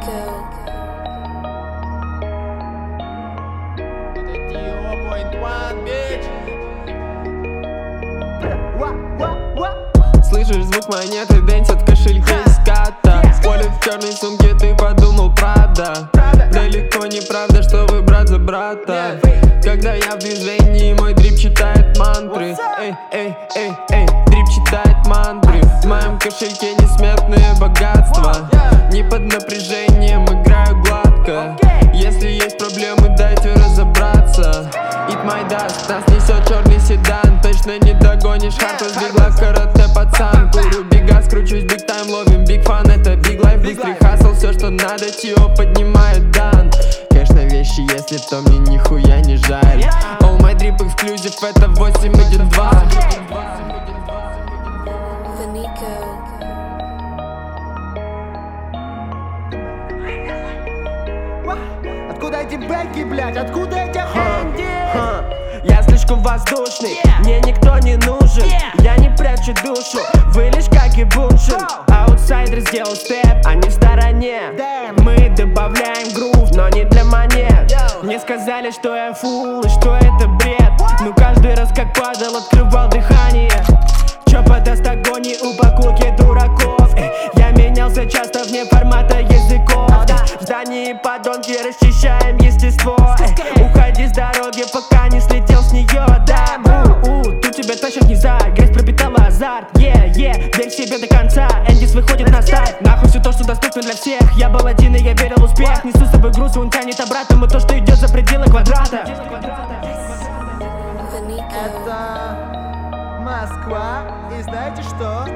Слышишь звук монеты, дэнсят в кошельке из ската. Поле в черной сумке, ты подумал, правда? Далеко не правда, что вы брат за брата. Когда я в движении, мой дрип читает мантры. Эй, эй, эй, эй, дрип читает мантры. В моем кошельке несметные богатства. Не под напряжением, играю гладко. Если есть проблемы, дайте разобраться. Eat my dust, нас несет черный седан. Точно не догонишь, Харта сбегла карате пацан. Курю бега, скручусь, биг тайм, ловим биг фан. Это биг лайф, быстрый хасл, все что надо, Тио поднимает дан. Конечно вещи, если то мне нихуя не жаль. All my drip exclusive, это 812. Откуда эти бэки, блядь? Откуда эти хэнди? Я слишком воздушный, мне никто не нужен. Я не прячу душу, вы лишь как и Буншин. Аутсайдер сделал степ, они в стороне. Мы добавляем грув, но не для монет. Мне сказали, что я фул и что это бред. Но каждый раз как падал, открывал дыхание. Чё подаст огонь и упаковки дураков. Я менялся часто вне формата языков. В здании подонки расчищаем естество. Уходи с дороги, пока не слетел с нее. Да, тут тебя тащат нельзя, грязь пропитала азарт. Верь в себе до конца, Эндис выходит на старт. Нахуй все то, что доступно для всех. Я был один и я верил в успех. Несу с собой груз, и он тянет обратно. Мы то, что идет за пределы квадрата. Это Москва. И знаете что?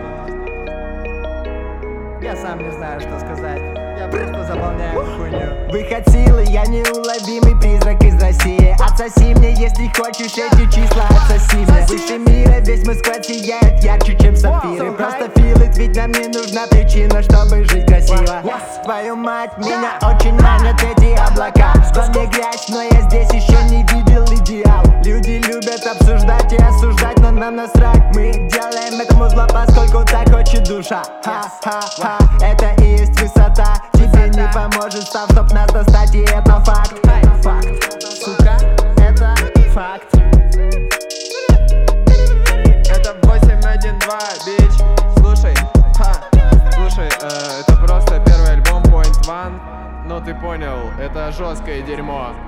Я сам не знаю, что сказать. Я просто заполняю хуйню. Выход силы, я неуловимый призрак из России. Отсоси мне, если хочешь эти числа, отсоси мне. Выше мира весь мой склад сияет ярче, чем сапфиры. Просто филит, ведь нам не нужна причина, чтобы жить красиво. Твою мать, меня очень манят эти облака. Во мне грязь, но я здесь еще не видел идеал. Люди любят обсуждать и осуждать, но нам насрать. Мы делаем этому зло, поскольку так хочет душа. Ха-ха-ха, это и есть высота. Тебе не поможет став, чтоб нас достать, и это факт. Факт, сука, это факт. Это 812, бич. Слушай, это просто первый альбом Point One. Ну ты понял, это жесткое дерьмо.